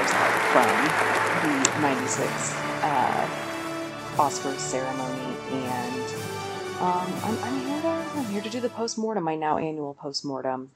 Oscars from the 96 Oscars ceremony, and I'm here to do the postmortem, my now annual postmortem.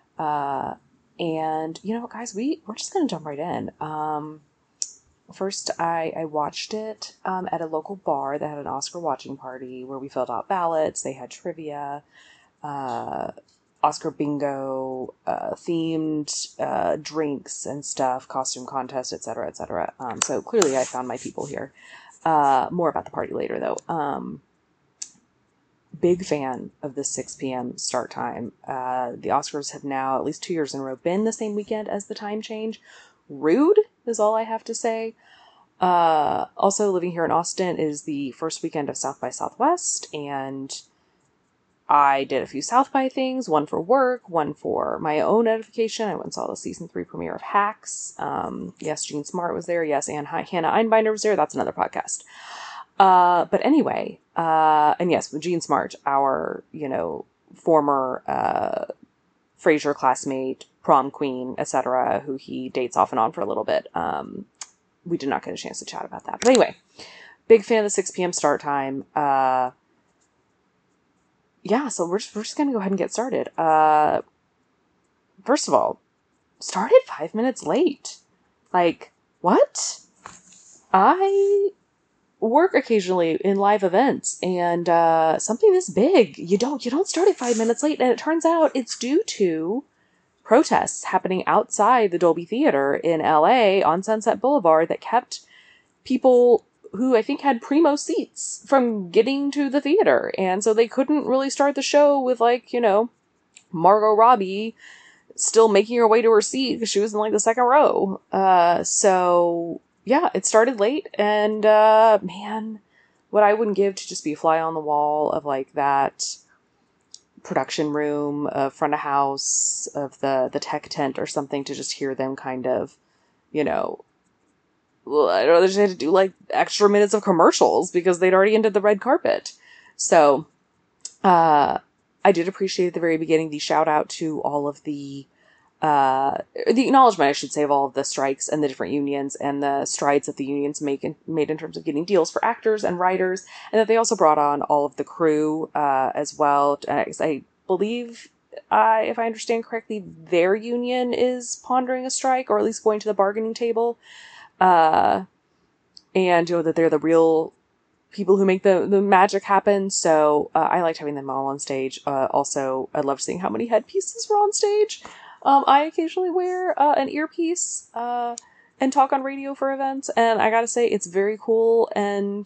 And you know what, guys, we're just gonna jump right in. First, I watched it at a local bar that had an Oscar watching party where we filled out ballots. They had trivia, Oscar bingo, themed drinks and stuff, costume contest, etc., etc. So clearly I found my people here. More about the party later, though. Big fan of the 6 p.m. start time. The Oscars have now, at least 2 years in a row, been the same weekend as the time change. Rude is all I have to say. Also, living here in Austin is the first weekend of South by Southwest, and I did a few South by things, one for work, one for my own edification. I went and saw the season 3 premiere of Hacks. Yes, Jean Smart was there. Yes, and Hannah Einbinder was there. That's another podcast. But anyway, and yes, Jean Smart, our, former, Frasier classmate, prom queen, etc., who he dates off and on for a little bit. We did not get a chance to chat about that. But anyway, big fan of the 6 p.m. start time. Yeah, so we're just going to go ahead and get started. First of all, started 5 minutes late. Like, what? I work occasionally in live events, and something this big, you don't start at 5 minutes late, and it turns out it's due to protests happening outside the Dolby Theater in LA on Sunset Boulevard that kept people who I think had primo seats from getting to the theater, and so they couldn't really start the show with Margot Robbie still making her way to her seat because she was in the second row. So yeah, it started late, and man, what I wouldn't give to just be a fly on the wall of that production room, front of house of the tech tent or something, to just hear them kind of, I don't know, they just had to do extra minutes of commercials because they'd already ended the red carpet. So I did appreciate at the very beginning the shout out to all of the acknowledgement, I should say, of all of the strikes and the different unions and the strides that the unions made in terms of getting deals for actors and writers, and that they also brought on all of the crew as well. I believe, if I understand correctly, their union is pondering a strike, or at least going to the bargaining table. And that they're the real people who make the magic happen. So I liked having them all on stage. Also, I loved seeing how many headpieces were on stage. I occasionally wear an earpiece and talk on radio for events, and I gotta say, it's very cool, and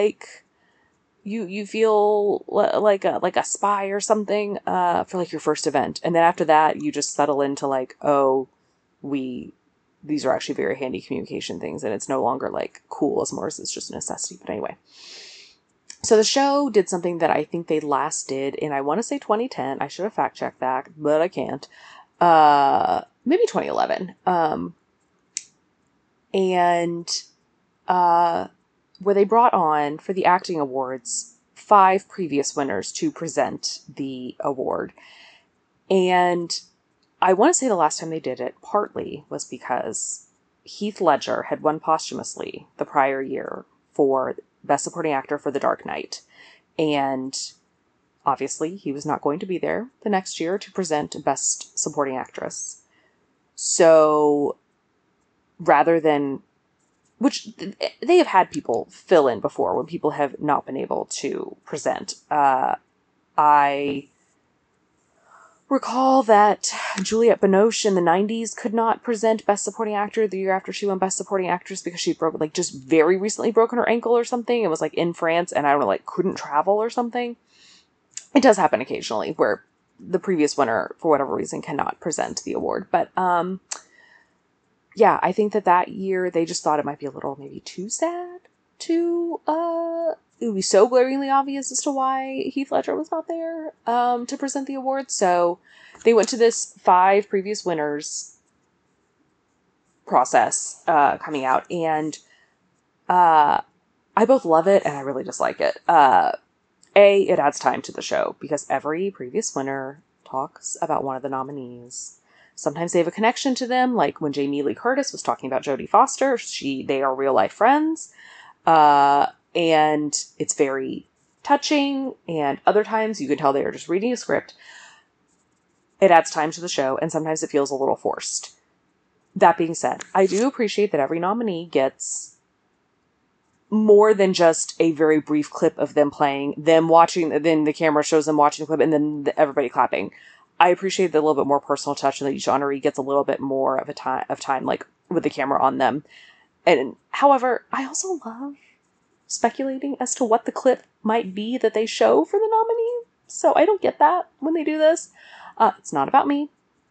you feel like a spy or something for your first event, and then after that you just settle into these are actually very handy communication things, and it's no longer cool as more as it's just a necessity. But anyway, so the show did something that I think they last did in, I want to say 2010. I should have fact checked that, but I can't. Maybe 2011. Where they brought on, for the acting awards, 5 previous winners to present the award. And I want to say the last time they did it partly was because Heath Ledger had won posthumously the prior year for Best Supporting Actor for The Dark Knight. And obviously he was not going to be there the next year to present Best Supporting Actress. So rather than, which they have had people fill in before when people have not been able to present. I recall that Juliette Binoche in the 90s could not present Best Supporting Actor the year after she won Best Supporting Actress because she just very recently broken her ankle or something. It was in France, and I don't know, couldn't travel or something. It does happen occasionally where the previous winner, for whatever reason, cannot present the award. But, yeah, I think that year they just thought it might be a little maybe too sad to, it would be so glaringly obvious as to why Heath Ledger was not there, to present the award. So they went to this 5 previous winners process, coming out, and, I both love it and I really dislike it. It adds time to the show because every previous winner talks about one of the nominees. Sometimes they have a connection to them, like when Jamie Lee Curtis was talking about Jodie Foster. They are real life friends. And it's very touching, and other times you can tell they are just reading a script. It adds time to the show, and sometimes it feels a little forced. That being said, I do appreciate that every nominee gets more than just a very brief clip of them playing, them watching, then the camera shows them watching the clip, and then everybody clapping. I appreciate the little bit more personal touch, and that each honoree gets a little bit more of time, like with the camera on them. And however, I also love speculating as to what the clip might be that they show for the nominee. So I don't get that when they do this. It's not about me.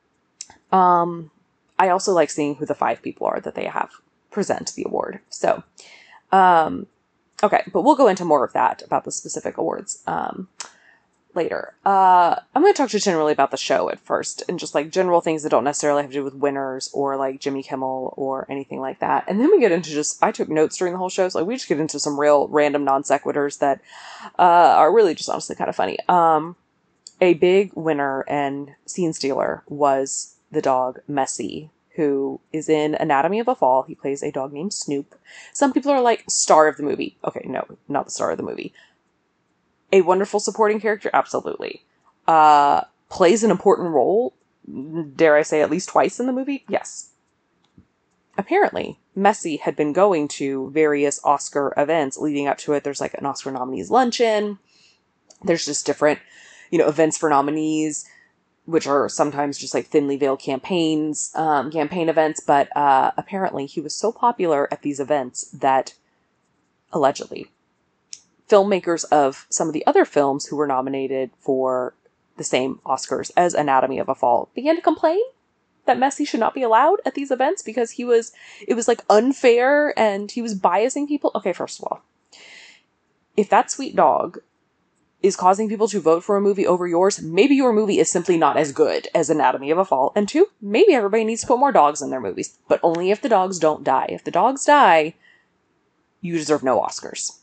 I also like seeing who the 5 people are that they have present the award. So, okay, but we'll go into more of that about the specific awards later. I'm going to talk just generally about the show at first, and just like general things that don't necessarily have to do with winners or like Jimmy Kimmel or anything like that. And then we get into I took notes during the whole show, so like we just get into some real random non sequiturs that are really just honestly kind of funny. A big winner and scene stealer was the dog Messy, who is in Anatomy of a Fall. He plays a dog named Snoop. Some people are like, star of the movie. Okay, no, not the star of the movie. A wonderful supporting character? Absolutely. Plays an important role? Dare I say at least twice in the movie? Yes. Apparently, Messy had been going to various Oscar events leading up to it. There's like an Oscar nominees luncheon. There's just different, events for nominees, which are sometimes just like thinly veiled campaign events. But apparently he was so popular at these events that, allegedly, filmmakers of some of the other films who were nominated for the same Oscars as Anatomy of a Fall began to complain that Messy should not be allowed at these events because it was like unfair and he was biasing people. Okay, first of all, if that sweet dog is causing people to vote for a movie over yours, maybe your movie is simply not as good as Anatomy of a Fall. And 2, maybe everybody needs to put more dogs in their movies, but only if the dogs don't die. If the dogs die, you deserve no Oscars.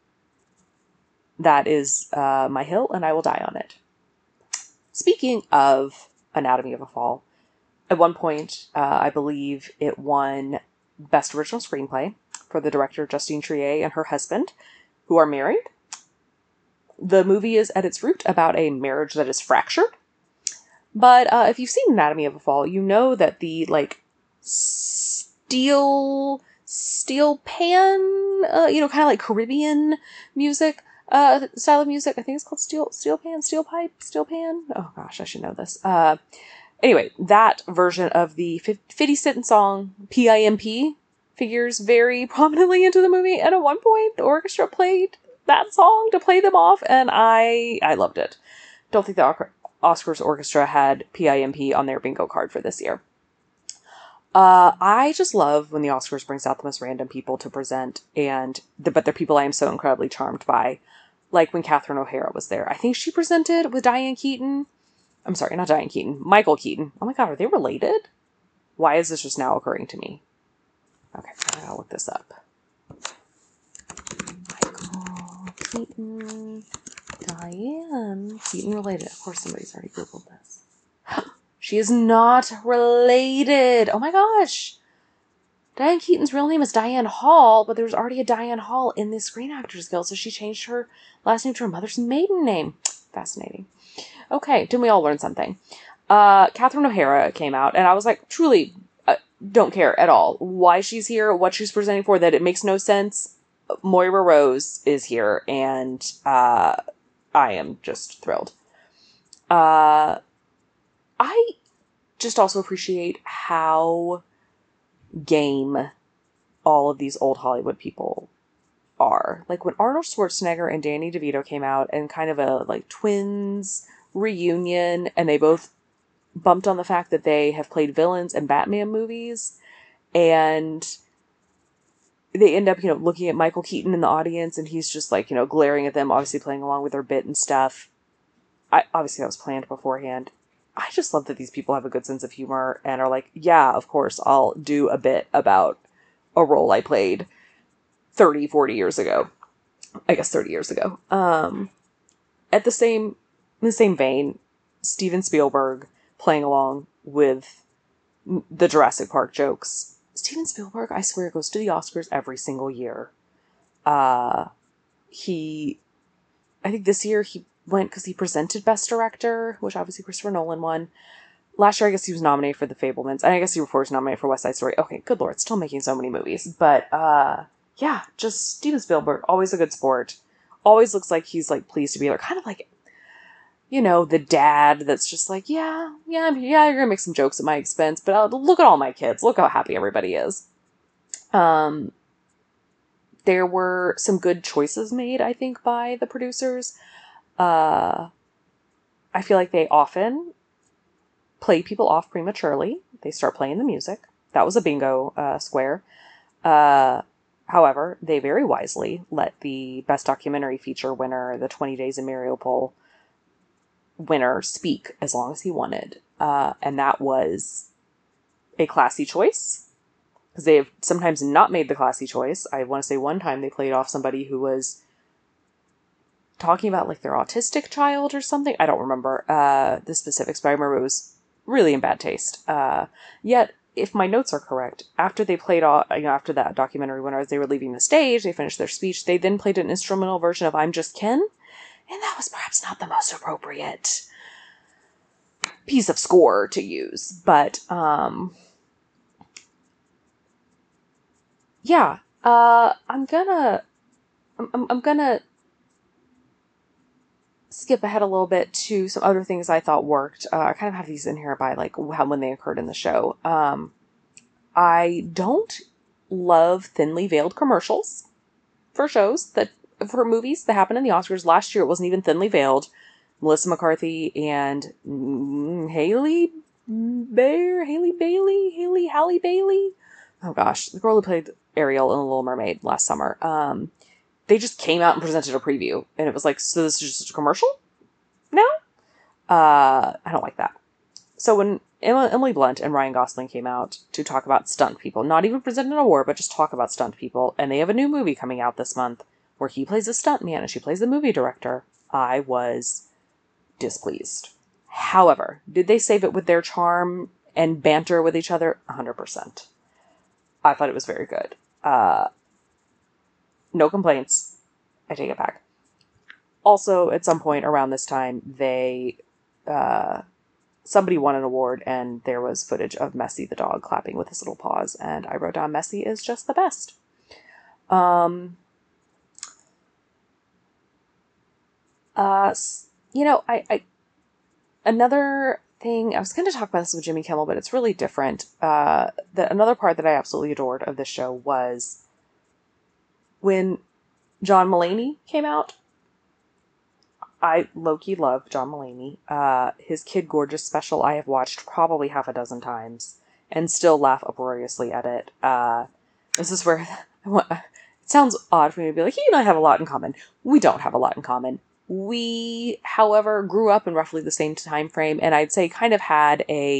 That is my hill, and I will die on it. Speaking of Anatomy of a Fall, at one point, I believe it won Best Original Screenplay for the director Justine Triet and her husband, who are married. The movie is at its root about a marriage that is fractured. But if you've seen Anatomy of a Fall, you know that the steel pan, kind of like Caribbean music, style of music. I think it's called steel pan. Oh gosh, I should know this. Anyway, that version of the 50 Cent song PIMP figures very prominently into the movie. And at one point, the orchestra played that song to play them off, and I loved it. Don't think the Oscars orchestra had PIMP on their bingo card for this year. I just love when the Oscars brings out the most random people to present, but they're people I am so incredibly charmed by. Like when Catherine O'Hara was there. I think she presented with Diane Keaton. I'm sorry, not Diane Keaton. Michael Keaton. Oh my god, are they related? Why is this just now occurring to me? Okay, I gotta look this up. Keaton, Diane Keaton related. Of course somebody's already Googled this. She is not related. Oh my gosh. Diane Keaton's real name is Diane Hall, but there's already a Diane Hall in the Screen Actors Guild, so she changed her last name to her mother's maiden name. Fascinating. Okay, didn't we all learn something? Catherine O'Hara came out, and I was like, truly, don't care at all why she's here, what she's presenting for, that it makes no sense. Moira Rose is here, and I am just thrilled. I just also appreciate how game all of these old Hollywood people are. Like when Arnold Schwarzenegger and Danny DeVito came out and kind of a like twins reunion, and they both bumped on the fact that they have played villains in Batman movies, and they end up, looking at Michael Keaton in the audience, and he's just like, glaring at them, obviously playing along with their bit and stuff. Obviously that was planned beforehand. I just love that these people have a good sense of humor and are like, yeah, of course, I'll do a bit about a role I played 30, 40 years ago. I guess 30 years ago. In the same vein, Steven Spielberg playing along with the Jurassic Park jokes. Steven Spielberg, I swear, goes to the Oscars every single year. I think this year he went because he presented Best Director, which obviously Christopher Nolan won. Last year, I guess he was nominated for The Fabelmans, and I guess he was nominated for West Side Story. Okay, good lord, still making so many movies. But, yeah, just Steven Spielberg, always a good sport. Always looks like he's, like, pleased to be there. Kind of like, you know, the dad that's just like, yeah, you're gonna make some jokes at my expense, but look at all my kids. Look how happy everybody is. There were some good choices made, I think, by the producers. I feel like they often play people off prematurely. They start playing the music. That was a bingo square. However, they very wisely let the Best Documentary Feature winner, the 20 Days in Mariupol winner, speak as long as he wanted. And that was a classy choice. Because they have sometimes not made the classy choice. I want to say one time they played off somebody who was talking about like their autistic child or something. I don't remember the specifics, but I remember it was really in bad taste. Yet, if my notes are correct, after they played off, after that documentary winner, as they were leaving the stage, they finished their speech, they then played an instrumental version of I'm Just Ken, and that was perhaps not the most appropriate piece of score to use, but, yeah, I'm gonna skip ahead a little bit to some other things I thought worked. I kind of have these in here by like when they occurred in the show. I don't love thinly veiled commercials for movies that happen in the Oscars. Last year it wasn't even thinly veiled. Melissa McCarthy and Halle Bailey. Oh gosh, the girl who played Ariel in The Little Mermaid last summer. They just came out and presented a preview, and it was like, so this is just a commercial now? I don't like that. So when Emily Blunt and Ryan Gosling came out to talk about stunt people, not even present an award, but just talk about stunt people, and they have a new movie coming out this month where he plays a stunt man and she plays the movie director, I was displeased. However, did they save it with their charm and banter with each other? 100%. I thought it was very good. No complaints. I take it back. Also, at some point around this time, somebody won an award, and there was footage of Messi the dog clapping with his little paws, and I wrote down Messi is just the best. Another thing, I was going to talk about this with Jimmy Kimmel, but it's really different. Another part that I absolutely adored of this show was when John Mulaney came out. I low-key love John Mulaney. His Kid Gorgeous special I have watched probably half a dozen times and still laugh uproariously at it. This is where it sounds odd for me to be like, he and I have a lot in common. We don't have a lot in common. We, however, grew up in roughly the same time frame, and I'd say kind of had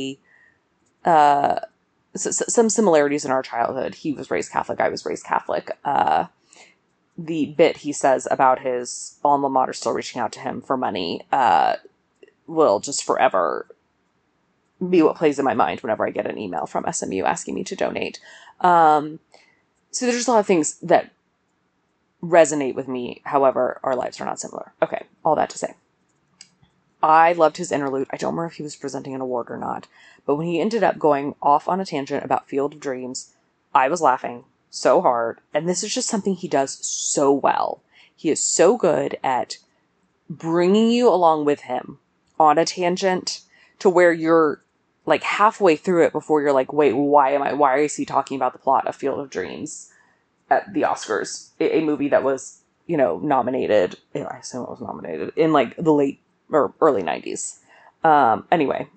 some similarities in our childhood. He was raised Catholic. I was raised Catholic. The bit he says about his alma mater still reaching out to him for money will just forever be what plays in my mind whenever I get an email from SMU asking me to donate. So there's just a lot of things that resonate with me. However, our lives are not similar. Okay, all that to say, I loved his interlude. I don't remember if he was presenting an award or not, but when he ended up going off on a tangent about Field of Dreams, I was laughing so hard. And this is just something he does so well. He is so good at bringing you along with him on a tangent to where you're like halfway through it before you're like, wait, why is he talking about the plot of Field of Dreams at the Oscars? A movie that was, nominated, I assume it was nominated in like the late or early 90s. Anyway,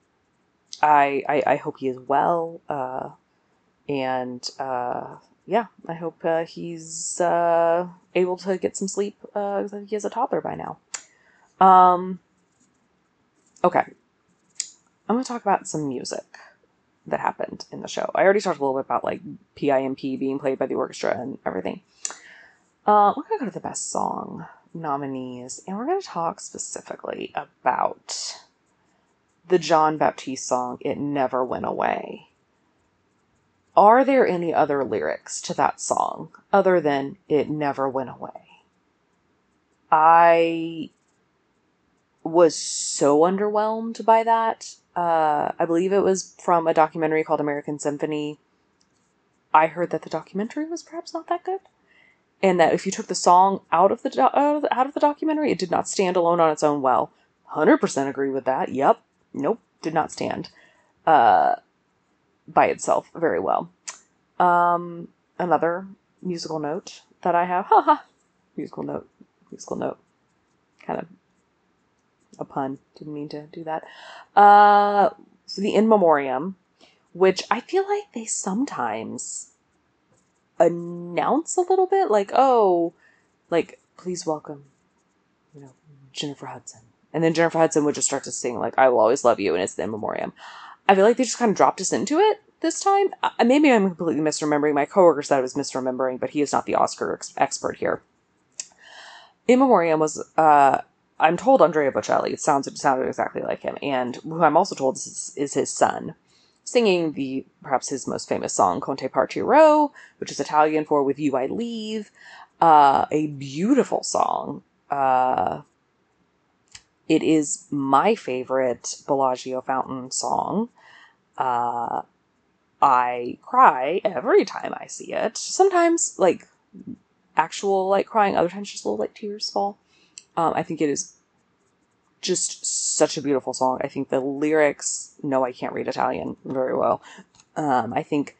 I hope he is well. Yeah, I hope he's able to get some sleep because I think he has a toddler by now. Okay. I'm going to talk about some music that happened in the show. I already talked a little bit about like PIMP being played by the orchestra and everything. We're going to go to the best song nominees, and we're going to talk specifically about the John Baptiste song, It Never Went Away. Are there any other lyrics to that song other than It Never Went Away? I was so underwhelmed by that. I believe it was from a documentary called American Symphony. I heard that the documentary was perhaps not that good, and that if you took the song out of the documentary, it did not stand alone on its own well. 100% agree with that. Yep. Nope. Did not stand by itself very well. Another musical note that I have. Musical note. Kind of a pun. Didn't mean to do that. The In Memoriam, which I feel like they sometimes announce a little bit, like, oh, like, please welcome, Jennifer Hudson. And then Jennifer Hudson would just start to sing, like, I Will Always Love You, and it's the In Memoriam. I feel like they just kind of dropped us into it this time. Maybe I'm completely misremembering. My coworker said I was misremembering, but he is not the Oscar expert here. In Memoriam was, I'm told, Andrea Bocelli. It sounded exactly like him. And who I'm also told is his son, singing perhaps his most famous song, Conte Partirò, which is Italian for With You I Leave. A beautiful song. It is my favorite Bellagio Fountain song. I cry every time I see it. Sometimes, like, actual, like, crying. Other times, just little, like, tears fall. I think it is just such a beautiful song. I think the lyrics... No, I can't read Italian very well. I think...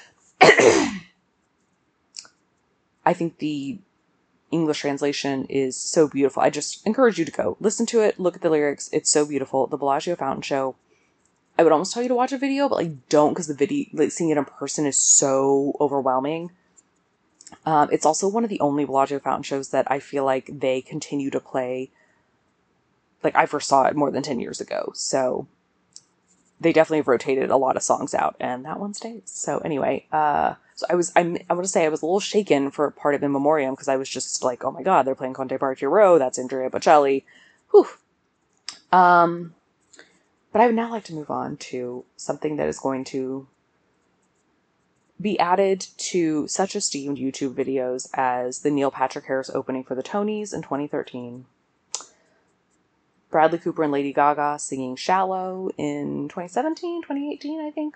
I think the English translation is so beautiful. I just encourage you to go listen to it, look at the lyrics. It's so beautiful. The Bellagio Fountain Show. I would almost tell you to watch a video, but like don't, because the video, like seeing it in person is so overwhelming. It's also one of the only Bellagio Fountain shows that I feel like they continue to play. Like I first saw it more than 10 years ago, so they definitely have rotated a lot of songs out, and that one stays. So anyway, so I want to say I was a little shaken for part of In Memoriam, because I was just like, oh my god, they're playing Conte Partirò, that's Andrea Bocelli. Whew. But I would now like to move on to something that is going to be added to such esteemed YouTube videos as the Neil Patrick Harris opening for the Tonys in 2013. Bradley Cooper and Lady Gaga singing Shallow in 2017, 2018, I think.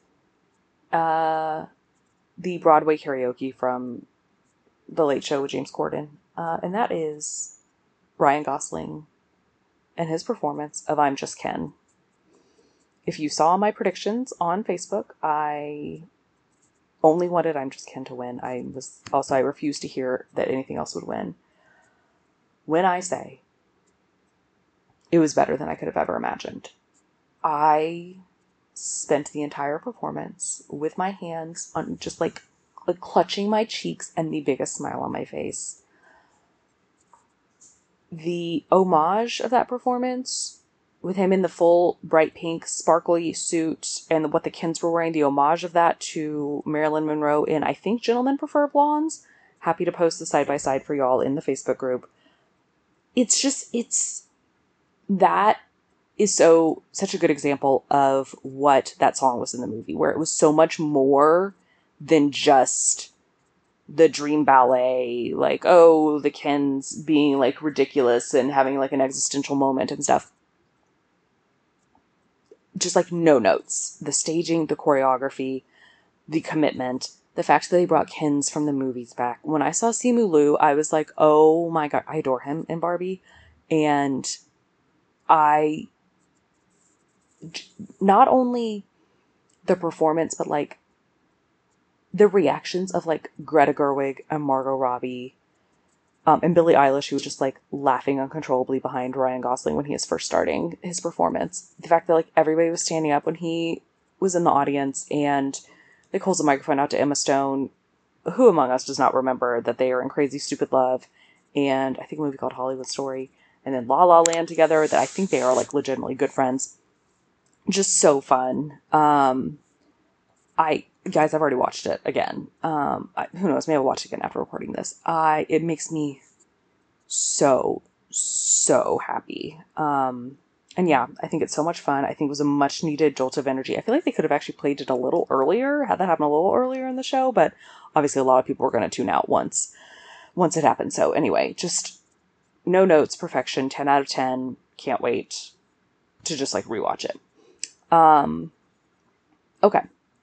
The Broadway karaoke from The Late Show with James Corden. And that is Ryan Gosling and his performance of I'm Just Ken. If you saw my predictions on Facebook, I only wanted I'm Just Ken to win. I refused to hear that anything else would win. When I say it was better than I could have ever imagined. I spent the entire performance with my hands on just like clutching my cheeks and the biggest smile on my face. The homage of that performance, with him in the full bright pink sparkly suit and what the Kens were wearing, the homage of that to Marilyn Monroe in, I think, Gentlemen Prefer Blondes. Happy to post the side-by-side for y'all in the Facebook group. That is such a good example of what that song was in the movie, where it was so much more than just the dream ballet, like, oh, the Kens being like ridiculous and having like an existential moment and stuff. Just like no notes. The staging, the choreography, the commitment, the fact that they brought Kens from the movies back. When I saw Simu Liu, I was like, oh my god, I adore him in Barbie. And not only the performance, but like the reactions of like Greta Gerwig and Margot Robbie, and Billie Eilish, who was just like laughing uncontrollably behind Ryan Gosling when he was first starting his performance. The fact that like everybody was standing up when he was in the audience, and like holds the microphone out to Emma Stone. Who among us does not remember that they are in Crazy Stupid Love and I think a movie called Hollywood Story, and then La La Land together, that I think they are like legitimately good friends. Just so fun. Guys, I've already watched it again. Who knows? Maybe I'll watch it again after recording this. It makes me so happy. And yeah, I think it's so much fun. I think it was a much needed jolt of energy. I feel like they could have actually played it a little earlier, had that happen a little earlier in the show, but obviously a lot of people were going to tune out once it happened. So anyway, just no notes, perfection, 10 out of 10. Can't wait to just like rewatch it. Okay.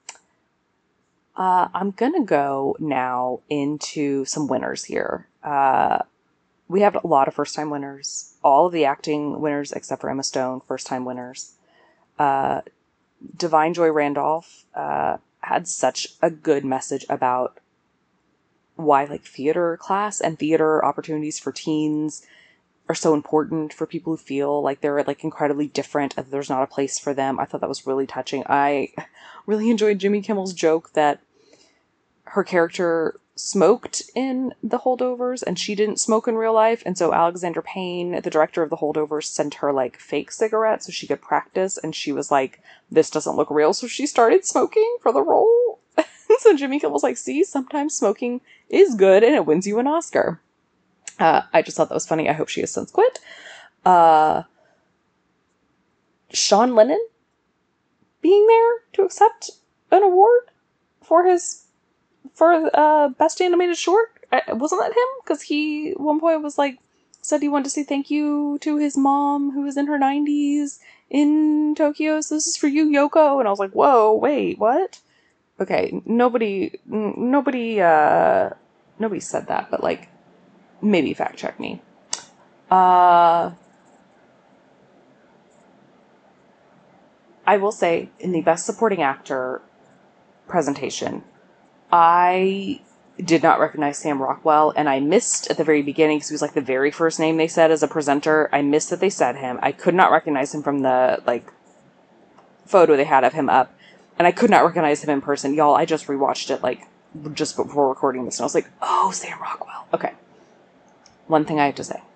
I'm gonna go now into some winners here. We have a lot of first-time winners. All of the acting winners, except for Emma Stone, first-time winners. Divine Joy Randolph had such a good message about why like theater class and theater opportunities for teens are so important for people who feel like they're like incredibly different and there's not a place for them. I thought that was really touching. I really enjoyed Jimmy Kimmel's joke that her character smoked in The Holdovers and she didn't smoke in real life. And so Alexander Payne, the director of The Holdovers, sent her like fake cigarettes so she could practice. And she was like, this doesn't look real. So she started smoking for the role. So Jimmy Kimmel's like, see, sometimes smoking is good and it wins you an Oscar. I just thought that was funny. I hope she has since quit. Sean Lennon being there to accept an award for best animated short. Wasn't that him? Because he at one point was like, said he wanted to say thank you to his mom who was in her 90s in Tokyo. So this is for you, Yoko. And I was like, whoa, wait, what? Okay, nobody said that, but like, maybe fact check me. I will say, in the Best Supporting Actor presentation, I did not recognize Sam Rockwell, and I missed at the very beginning, because he was like the very first name they said as a presenter. I missed that they said him. I could not recognize him from the like photo they had of him up, and I could not recognize him in person. Y'all, I just rewatched it like just before recording this, and I was like, oh, Sam Rockwell. Okay. One thing I have to say.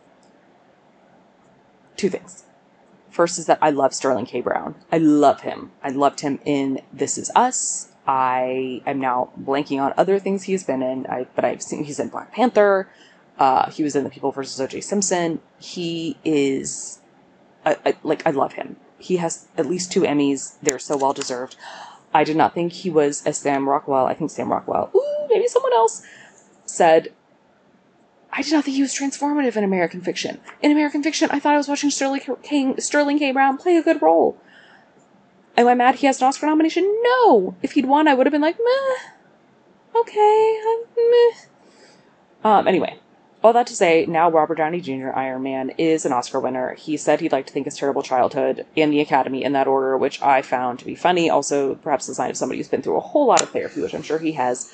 Two things. First is that I love Sterling K. Brown. I love him. I loved him in This Is Us. I am now blanking on other things he's been in, but I've seen he's in Black Panther. He was in The People vs. O.J. Simpson. He is, I love him. He has at least 2 Emmys. They're so well deserved. I did not think he was as Sam Rockwell. I think Sam Rockwell, maybe someone else, said, I did not think he was transformative in American Fiction. In American Fiction, I thought I was watching Sterling K. Brown play a good role. Am I mad he has an Oscar nomination? No! If he'd won, I would have been like, meh. Okay. Meh. Anyway, all that to say, now Robert Downey Jr., Iron Man, is an Oscar winner. He said he'd like to thank his terrible childhood and the Academy in that order, which I found to be funny. Also, perhaps a sign of somebody who's been through a whole lot of therapy, which I'm sure he has.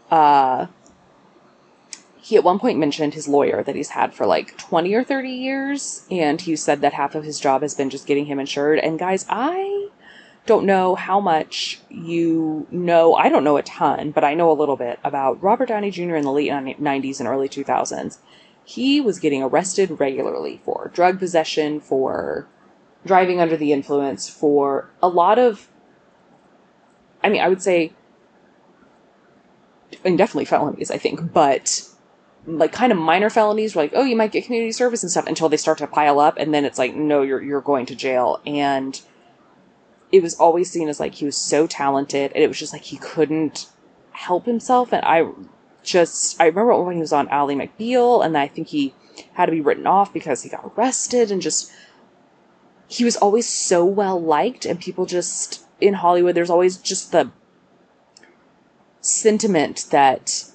He at one point mentioned his lawyer that he's had for like 20 or 30 years, and he said that half of his job has been just getting him insured. And guys, I don't know how much you know. I don't know a ton, but I know a little bit about Robert Downey Jr. in the late 90s and early 2000s. He was getting arrested regularly for drug possession, for driving under the influence, for a lot of, I would say, and definitely felonies, I think, but like kind of minor felonies, like, oh, you might get community service and stuff, until they start to pile up, and then it's like, no, you're going to jail. And it was always seen as like he was so talented, and it was just like he couldn't help himself. And I remember when he was on Ally McBeal, and I think he had to be written off because he got arrested, and just, he was always so well liked, and people just, in Hollywood, there's always just the sentiment that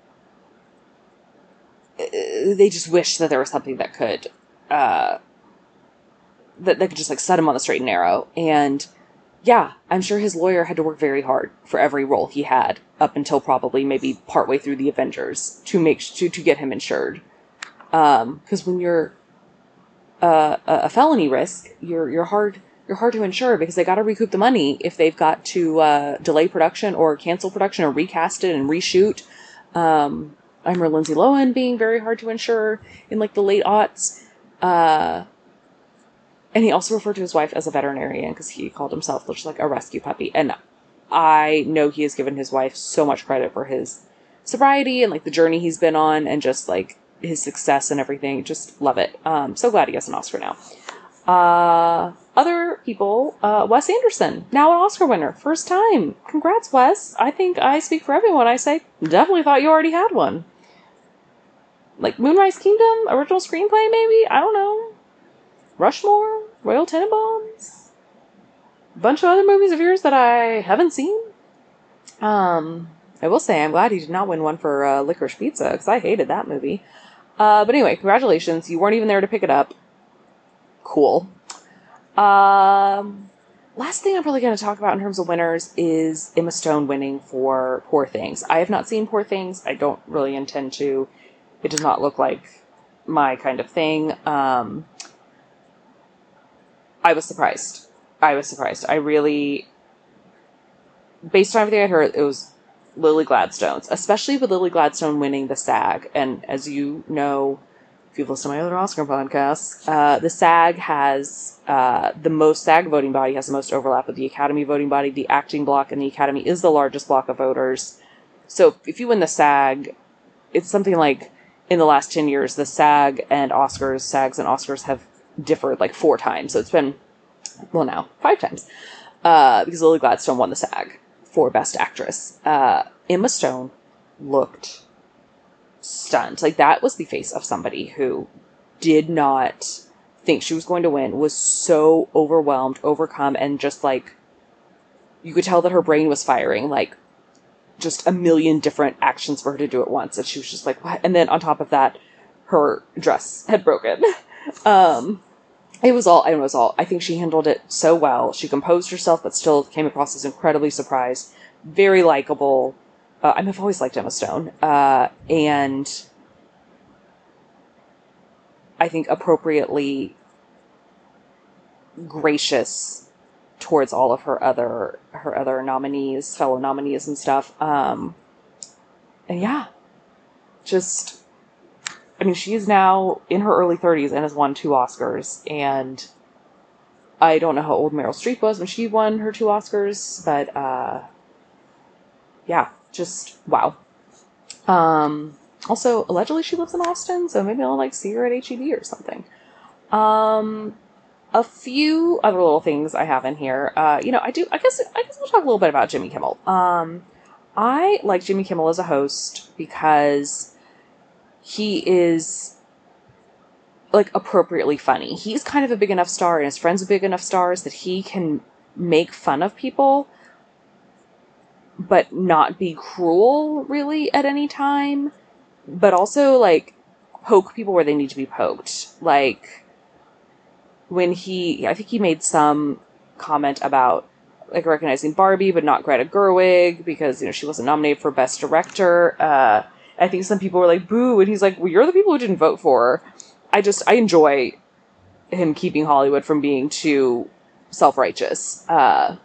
they just wish that there was something that could, that could just like set him on the straight and narrow. And yeah, I'm sure his lawyer had to work very hard for every role he had up until probably maybe partway through the Avengers to get him insured. Cause when you're, a felony risk, you're hard to insure, because they got to recoup the money if they've got to, delay production or cancel production or recast it and reshoot. I remember Lindsay Lohan being very hard to insure in like the late aughts. And he also referred to his wife as a veterinarian because he called himself just like a rescue puppy. And I know he has given his wife so much credit for his sobriety and like the journey he's been on and just like his success and everything. Just love it. So glad he has an Oscar now. Other people, Wes Anderson, now an Oscar winner. First time. Congrats, Wes. I think I speak for everyone when I say, definitely thought you already had one. Like Moonrise Kingdom, original screenplay maybe? I don't know. Rushmore, Royal Tenenbaums, a bunch of other movies of yours that I haven't seen. I will say I'm glad he did not win one for Licorice Pizza, because I hated that movie. But anyway, congratulations. You weren't even there to pick it up. Cool. Last thing I'm probably going to talk about in terms of winners is Emma Stone winning for Poor Things. I have not seen Poor Things. I don't really intend to. It does not look like my kind of thing. I was surprised. I really, based on everything I heard, it was Lily Gladstone's, especially with Lily Gladstone winning the SAG. And as you know, if you've listened to my other Oscar podcasts, the SAG has the most SAG voting body, has the most overlap with the Academy voting body. The acting block in the Academy is the largest block of voters. So if you win the SAG, it's something like, in the last 10 years, the SAGs and Oscars have differed like 4 times. So it's been, well, now 5 times. Because Lily Gladstone won the SAG for Best Actress. Emma Stone looked stunned. Like, that was the face of somebody who did not think she was going to win, was so overwhelmed, overcome, and just like, you could tell that her brain was firing, like, just a million different actions for her to do at once. And she was just like, what? And then on top of that, her dress had broken. It was all. I think she handled it so well. She composed herself, but still came across as incredibly surprised. Very likable. I've always liked Emma Stone. And I think appropriately gracious towards all of her other nominees, fellow nominees and stuff. And yeah, just, I mean, she is now in her early 30s and has won 2 Oscars. And I don't know how old Meryl Streep was when she won her 2 Oscars, but yeah, just wow. Also, allegedly she lives in Austin, so maybe I'll like see her at HEB or something. A few other little things I have in here. I guess we'll talk a little bit about Jimmy Kimmel. I like Jimmy Kimmel as a host because he is like appropriately funny. He's kind of a big enough star, and his friends are big enough stars that he can make fun of people, but not be cruel really at any time, but also like poke people where they need to be poked. Like, when I think he made some comment about like recognizing Barbie, but not Greta Gerwig because, she wasn't nominated for Best Director. I think some people were like, boo. And he's like, well, you're the people who didn't vote for her. I enjoy him keeping Hollywood from being too self-righteous. I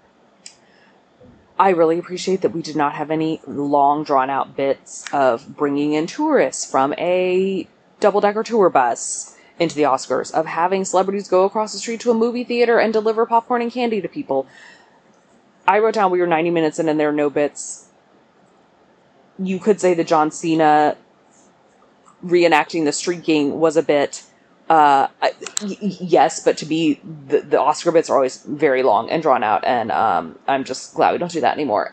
really appreciate that we did not have any long drawn out bits of bringing in tourists from a double-decker tour bus into the Oscars, of having celebrities go across the street to a movie theater and deliver popcorn and candy to people. I wrote down we were 90 minutes in and there are no bits. You could say that John Cena reenacting the streaking was a bit, yes, but to be, the Oscar bits are always very long and drawn out, and I'm just glad we don't do that anymore.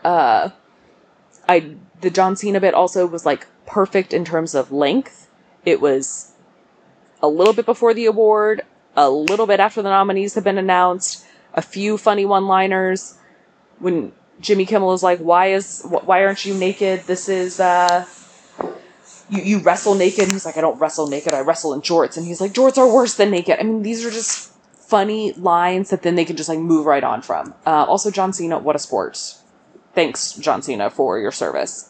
The John Cena bit also was like perfect in terms of length. It was a little bit before the award, a little bit after the nominees have been announced, a few funny one-liners. When Jimmy Kimmel is like, why aren't you naked? This is, you wrestle naked. And he's like, I don't wrestle naked, I wrestle in jorts. And he's like, jorts are worse than naked. I mean, these are just funny lines that then they can just like move right on from. Also, John Cena, what a sport. Thanks, John Cena, for your service.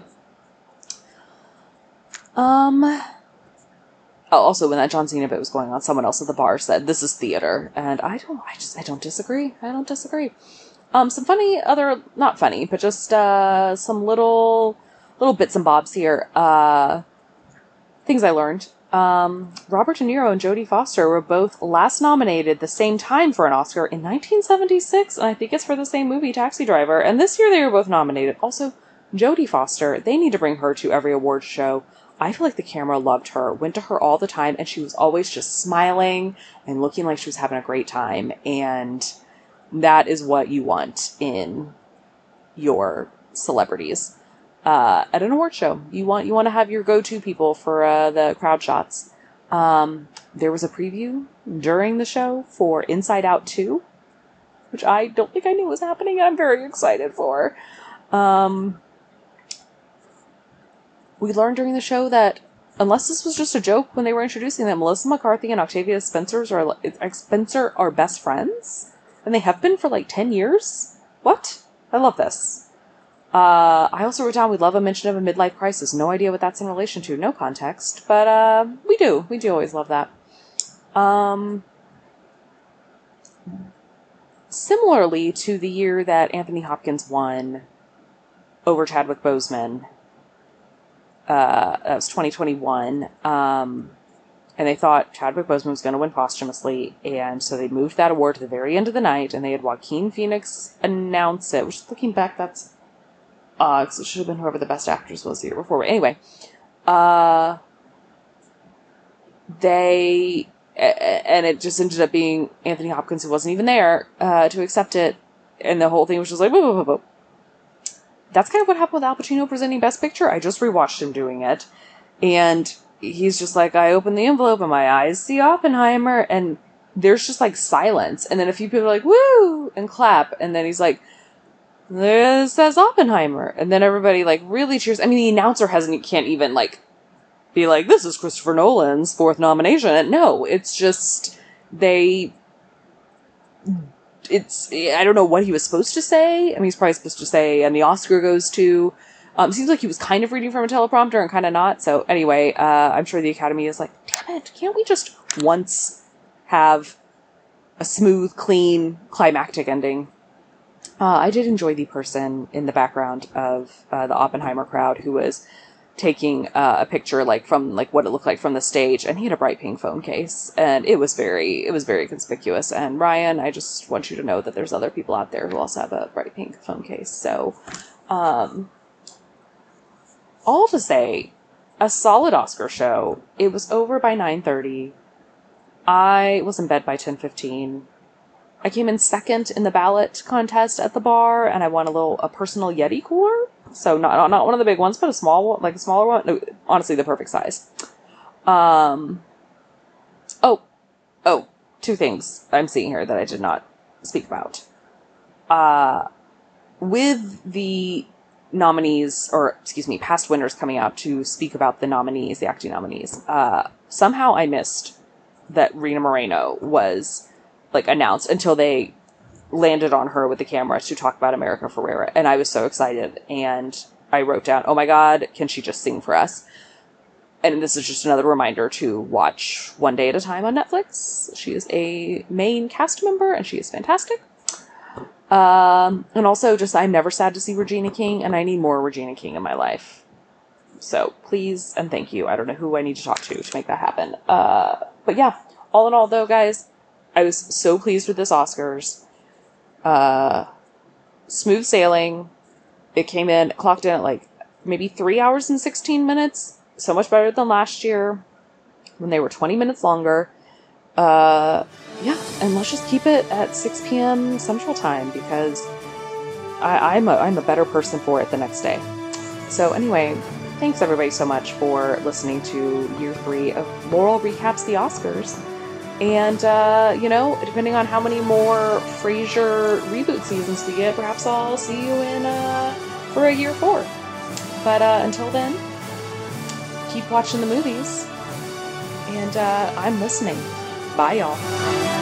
Also, when that John Cena bit was going on, someone else at the bar said, this is theater. And I don't disagree. Some funny not funny, but just, some little bits and bobs here. Things I learned. Robert De Niro and Jodie Foster were both last nominated the same time for an Oscar in 1976, and I think it's for the same movie, Taxi Driver. And this year they were both nominated. Also, Jodie Foster, they need to bring her to every awards show. I feel like the camera loved her, went to her all the time, and she was always just smiling and looking like she was having a great time. And that is what you want in your celebrities. At an award show, you want to have your go-to people for the crowd shots. There was a preview during the show for Inside Out 2, which I don't think I knew was happening, and I'm very excited for. We learned during the show that, unless this was just a joke when they were introducing them, Melissa McCarthy and Octavia Spencer are best friends, and they have been for like 10 years. What? I love this. I also wrote down, we love a mention of a midlife crisis. No idea what that's in relation to. No context. But, we do. We do always love that. Similarly to the year that Anthony Hopkins won over Chadwick Boseman, that was 2021, and they thought Chadwick Boseman was going to win posthumously, and so they moved that award to the very end of the night, and they had Joaquin Phoenix announce it, which, looking back, that's because it should have been whoever the best actress was the year before. But anyway, and it just ended up being Anthony Hopkins, who wasn't even there to accept it, and the whole thing was just like, whoa, whoa, whoa, whoa. That's kind of what happened with Al Pacino presenting Best Picture. I just rewatched him doing it, and he's just like, I opened the envelope and my eyes see Oppenheimer, and there's just like silence, and then a few people are like, woo, and clap, and then he's like, this says Oppenheimer, and then everybody like really cheers. I mean, the announcer can't even like be like, this is Christopher Nolan's 4th nomination. And no, it's just I don't know what he was supposed to say. I mean, he's probably supposed to say, and the Oscar goes to, seems like he was kind of reading from a teleprompter and kind of not. So anyway, I'm sure the Academy is like, damn it, can't we just once have a smooth, clean, climactic ending? I did enjoy the person in the background of the Oppenheimer crowd who was taking a picture like from like what it looked like from the stage, and he had a bright pink phone case, and it was very conspicuous. And Ryan, I just want you to know that there's other people out there who also have a bright pink phone case. So, all to say, a solid Oscar show. It was over by 9:30. I was in bed by 10:15. I came in second in the ballot contest at the bar, and I won a personal Yeti cooler. So not one of the big ones, but a small one, like a smaller one. No, honestly, the perfect size. Two things I'm seeing here that I did not speak about. With the nominees, past winners coming out to speak about the nominees, the acting nominees, somehow I missed that Rina Moreno was like announced until they landed on her with the camera to talk about America Ferrera. And I was so excited. And I wrote down, oh my God, can she just sing for us? And this is just another reminder to watch One Day at a Time on Netflix. She is a main cast member and she is fantastic. And also just, I'm never sad to see Regina King, and I need more Regina King in my life. So please and thank you. I don't know who I need to talk to make that happen. But yeah, all in all though, guys, I was so pleased with this Oscars. Smooth sailing. It clocked in at like maybe 3 hours and 16 minutes. So much better than last year when they were 20 minutes longer. Yeah, and let's just keep it at 6 p.m. Central Time because I'm a better person for it the next day. So anyway, thanks everybody so much for listening to year 3 of Laurel Recaps the Oscars. And, depending on how many more Frasier reboot seasons we get, perhaps I'll see you for a year 4. But until then, keep watching the movies. And I'm listening. Bye, y'all.